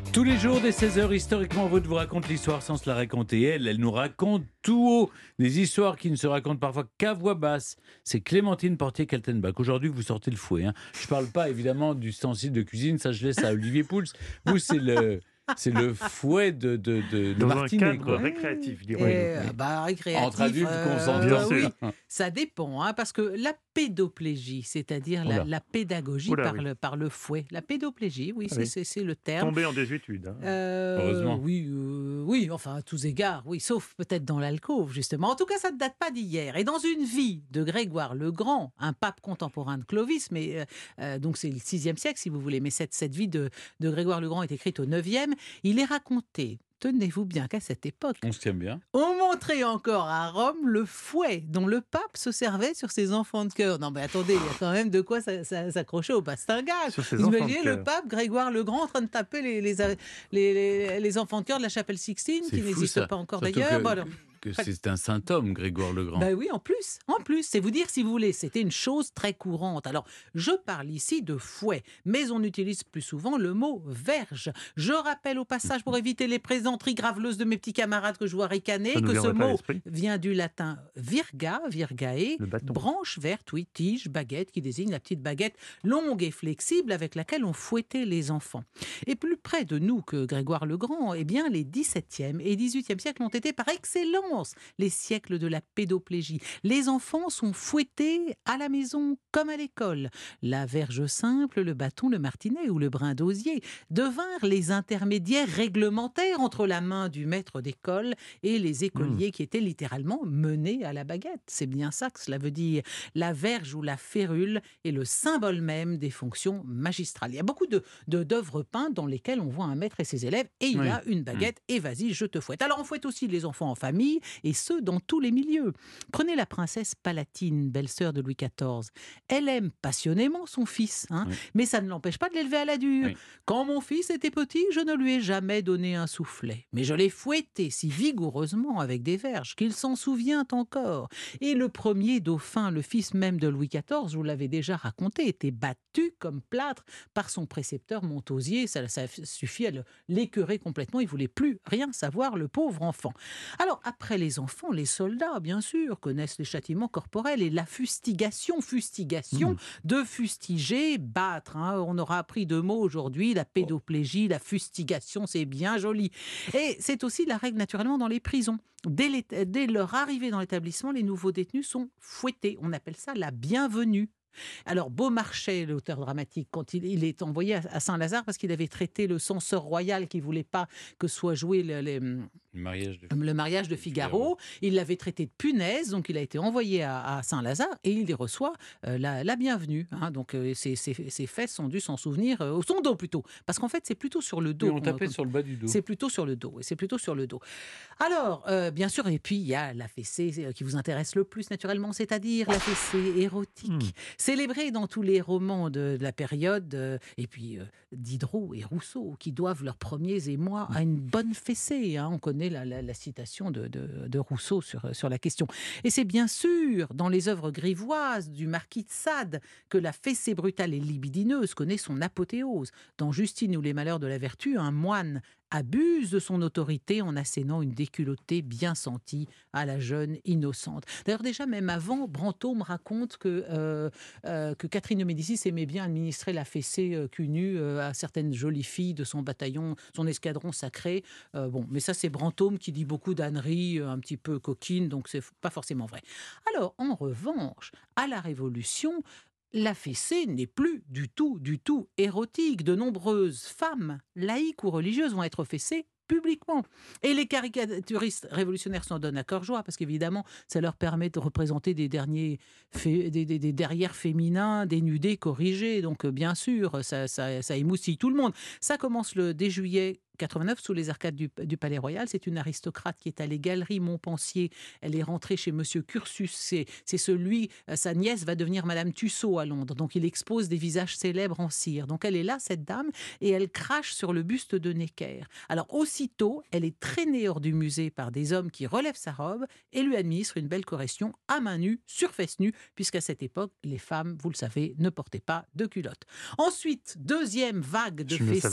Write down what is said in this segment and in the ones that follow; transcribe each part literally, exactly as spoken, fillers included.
Tous les jours dès seize heures, historiquement, Aude vous raconte l'histoire sans se la raconter. Elle, elle nous raconte tout haut des histoires qui ne se racontent parfois qu'à voix basse. C'est Clémentine Portier-Kaltenbach. Aujourd'hui, vous sortez le fouet. Hein. Je ne parle pas évidemment du ustensile de cuisine, ça je laisse à Olivier Pouls. Vous, c'est le... C'est le fouet de, de, de, de Dans Martinet. un cadre Quoi. récréatif, Et, dirons-nous. euh, bah, récréatif, Entre adultes euh, consentants. Bien oui, sûr. ça dépend, hein, parce que la pédoplégie, c'est-à-dire Oula. la, la pédagogie Oula, par, oui. le, par le fouet, la pédoplégie, oui, Ah c'est, oui. c'est, c'est le terme. Tombé en désuétude. Hein. Euh, Heureusement. Oui, euh, oui, enfin, à tous égards, oui, sauf peut-être dans l'alcôve, justement. En tout cas, ça ne date pas d'hier. Et dans une vie de Grégoire le Grand, un pape contemporain de Clovis, mais euh, euh, donc c'est le sixième siècle, si vous voulez, mais cette, cette vie de, de Grégoire le Grand est écrite au neuvième, il est raconté, tenez-vous bien qu'à cette époque, On se tient bien. on montrait encore à Rome le fouet dont le pape se servait sur ses enfants de cœur. Non mais attendez, il y a quand même de quoi s'a- s'a- s'accrocher au bastingage. Sur ses Vous enfants de imaginez le cœur. pape Grégoire le Grand en train de taper les, les, les, les- les enfants de cœur de la chapelle Sixtine, C'est qui fou, n'existe ça. pas encore Surtout d'ailleurs. que- Bon, alors, Que c'est un saint homme, Grégoire le Grand. ben oui, en plus, en plus, c'est vous dire si vous voulez, c'était une chose très courante. Alors, je parle ici de fouet, mais on utilise plus souvent le mot verge. Je rappelle au passage, pour éviter les plaisanteries graveleuses de mes petits camarades que je vois ricaner, Ça nous que ce viendrait pas à mot l'esprit. vient du latin virga, virgae, Le bâton. branche verte, oui, tige, baguette, qui désigne la petite baguette longue et flexible avec laquelle on fouettait les enfants. Et plus près de nous que Grégoire le Grand, eh bien, les dix-septième et dix-huitième siècles ont été par excellence les siècles de la pédoplégie. Les enfants sont fouettés à la maison comme à l'école. La verge simple, le bâton, le martinet ou le brin d'osier devinrent les intermédiaires réglementaires entre la main du maître d'école et les écoliers qui étaient littéralement menés à la baguette. C'est bien ça que cela veut dire. La verge ou la férule est le symbole même des fonctions magistrales. Il y a beaucoup de, de- d'œuvres peintes dans lesquelles on voit un maître et ses élèves et il Oui. a une baguette et vas-y, je te fouette. Alors on fouette aussi les enfants en famille et ce, dans tous les milieux. Prenez la princesse Palatine, belle-sœur de Louis quatorze. Elle aime passionnément son fils, hein, Oui. mais ça ne l'empêche pas de l'élever à la dure. Oui. Quand mon fils était petit, je ne lui ai jamais donné un soufflet, mais je l'ai fouetté si vigoureusement avec des verges qu'il s'en souvient encore. Et le premier dauphin, le fils même de Louis quatorze, je vous l'avais déjà raconté, était battu comme plâtre par son précepteur Montausier. Ça, ça suffit à le- l'écœurer complètement. Il voulait plus rien savoir, le pauvre enfant. Alors, après les enfants, les soldats, bien sûr, connaissent les châtiments corporels et la fustigation, fustigation, de fustiger, battre. Hein. On aura appris deux mots aujourd'hui, la pédoplégie, la fustigation, c'est bien joli. Et c'est aussi la règle naturellement dans les prisons. Dès, l'é- dès leur arrivée dans l'établissement, les nouveaux détenus sont fouettés. On appelle ça la bienvenue. Alors, Beaumarchais, l'auteur dramatique, quand il, il est envoyé à, à Saint-Lazare parce qu'il avait traité le censeur royal qui ne voulait pas que soit joué le, les- Le mariage de... le mariage de Figaro, il l'avait traité de punaise, donc il a été envoyé à, à Saint-Lazare et il y reçoit euh, la, la bienvenue. Hein, donc euh, ses, ses- ses fesses ont dû s'en souvenir, euh, au son dos plutôt, parce qu'en fait c'est plutôt sur le dos. Oui, on qu'on- tapait qu'on- sur le bas du dos. c'est plutôt sur le dos, et c'est plutôt sur le dos. Alors, euh, bien sûr, et puis il y a la fessée euh, qui vous intéresse le plus naturellement, c'est-à-dire la fessée érotique, Hmm. célébrée dans tous les romans de, de la période, euh, et puis euh, Diderot et Rousseau, qui doivent leurs premiers émois à une bonne fessée. Hein. On connaît la, la- la citation de, de- de Rousseau sur, sur la question. Et c'est bien sûr dans les œuvres grivoises du marquis de Sade que la fessée brutale et libidineuse connaît son apothéose. Dans Justine ou les malheurs de la vertu, un moine abuse de son autorité en assénant une déculottée bien sentie à la jeune innocente. D'ailleurs, déjà, même avant, Brantôme raconte que, euh, euh, que Catherine de Médicis aimait bien administrer la fessée euh, cul nu euh, à certaines jolies filles de son bataillon, son escadron sacré. Euh, bon, mais ça, c'est Brantôme qui dit beaucoup d'âneries, euh, un petit peu coquines, donc c'est f- pas forcément vrai. Alors, en revanche, à la Révolution, la fessée n'est plus du tout, du tout érotique. De nombreuses femmes, laïques ou religieuses, vont être fessées publiquement. Et les caricaturistes révolutionnaires s'en donnent à cœur joie, parce qu'évidemment, ça leur permet de représenter des derniers fé- des, des- des derrières féminins, dénudés, corrigés. Donc, euh, bien sûr, ça, ça, ça émoustille tout le monde. Ça commence le dès juillet quatre-vingt-neuf sous les arcades du, du Palais Royal. C'est une aristocrate qui est allée Galerie Montpensier. Elle est rentrée chez Monsieur Cursus. C'est, c'est celui, euh, sa nièce va devenir Madame Tussaud à Londres. Donc il expose des visages célèbres en cire. Donc elle est là, cette dame, et elle crache sur le buste de Necker. Alors aussitôt, elle est traînée hors du musée par des hommes qui relèvent sa robe et lui administrent une belle correction à main nue, sur fesses nues, puisqu'à cette époque, les femmes, vous le savez, ne portaient pas de culottes. Ensuite, deuxième vague de Je ne le savais fessées. pas.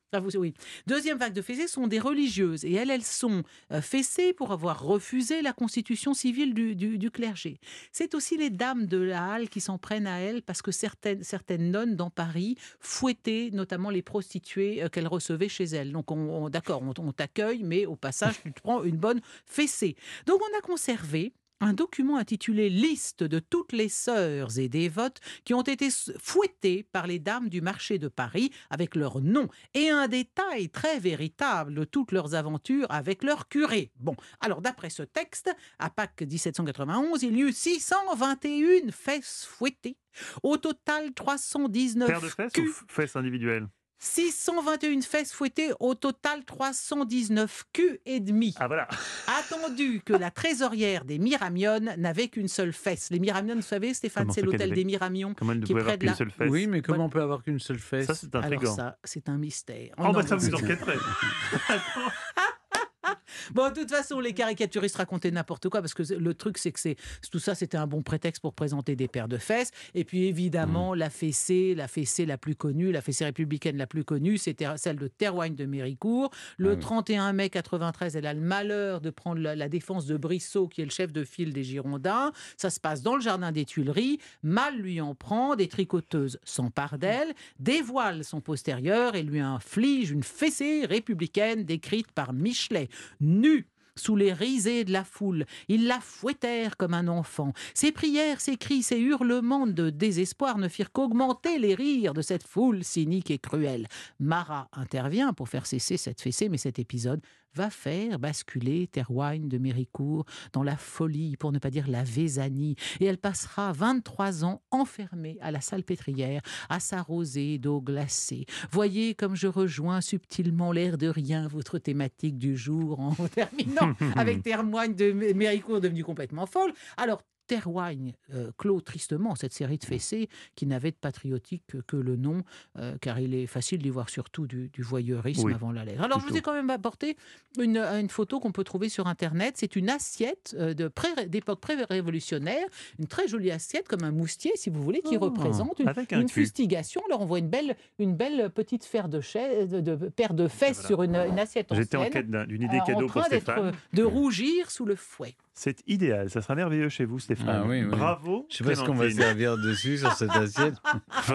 Ah, vous, oui. Deuxième vague de fessées sont des religieuses. Et elles, elles sont euh, fessées pour avoir refusé la constitution civile du, du- du clergé. C'est aussi les dames de la halle qui s'en prennent à elles parce que certaines, certaines nonnes dans Paris fouettaient notamment les prostituées euh, qu'elles recevaient chez elles. Donc, on, on- d'accord, on, on t'accueille, mais au passage, tu te prends une bonne fessée. Donc, on a conservé un document intitulé Liste de toutes les sœurs et dévotes qui ont été s- fouettées par les dames du marché de Paris avec leur nom et un détail très véritable de toutes leurs aventures avec leur curé. Bon, alors d'après ce texte, à Pâques dix-sept cent quatre-vingt-onze, il y eut six cent vingt et une fesses fouettées. Au total, trois cent dix-neuf Paire de fesses ou culs. f- fesses individuelles? six cent vingt et une fesses fouettées, au total trois cent dix-neuf culs et demi. Ah voilà. Attendu que la trésorière des Miramiones n'avait qu'une seule fesse. Les Miramiones, vous savez, Stéphane, Comment c'est ça qu'elle l'hôtel avait- des Miramions. Comment elle ne qui est pouvait près avoir de qu'une la- seule fesse? Oui, mais comment Voilà. on peut avoir qu'une seule fesse? Ça, c'est Alors intriguant. ça, c'est un mystère. Oh, bah non, ça mais vous c'est- enquêterez. Bon, de toute façon, les caricaturistes racontaient n'importe quoi parce que le truc, c'est que c'est tout ça, c'était un bon prétexte pour présenter des paires de fesses. Et puis évidemment, Mmh. la fessée, la fessée la plus connue, la fessée républicaine la plus connue, c'était celle de Théroigne de Méricourt. Le Ah oui. trente et un mai quatre-vingt-treize, elle a le malheur de prendre la, la défense de Brissot, qui est le chef de file des Girondins. Ça se passe dans le jardin des Tuileries. Mal lui en prend, des tricoteuses s'emparent d'elle, dévoilent son postérieur et lui infligent une fessée républicaine décrite par Michelet. Nue sous les risées de la foule, ils la fouettèrent comme un enfant. Ses prières, ses cris, ses hurlements de désespoir ne firent qu'augmenter les rires de cette foule cynique et cruelle. Marat intervient pour faire cesser cette fessée, mais cet épisode va faire basculer Théroigne de Méricourt dans la folie, pour ne pas dire la vésanie, et elle passera vingt-trois ans enfermée à la salpêtrière, à s'arroser d'eau glacée. Voyez comme je rejoins subtilement l'air de rien, votre thématique du jour, en terminant avec Théroigne de Méricourt devenue complètement folle. Alors, Théroigne euh, clôt tristement cette série de fessées qui n'avait de patriotique que, que le nom, euh, car il est facile d'y voir surtout du, du voyeurisme Oui, avant la lettre. Alors, je vous plutôt. ai quand même apporté une, une photo qu'on peut trouver sur Internet. C'est une assiette euh, de pré- d'époque pré-révolutionnaire, une très jolie assiette, comme un moustier, si vous voulez, qui Oh, représente une, avec un une cul. fustigation. Alors, on voit une belle, une belle petite paire de, chais- de, de- paire de fesses Voilà. sur une, une assiette en J'étais en scène, quête d'un- d'une idée euh, cadeau en pour train d'être, Stéphane. euh, de rougir sous le fouet. C'est idéal, ça sera merveilleux chez vous, Stéphane. Ah oui, oui. Bravo. Je sais pas ce qu'on va Clémentine. servir dessus sur cette assiette.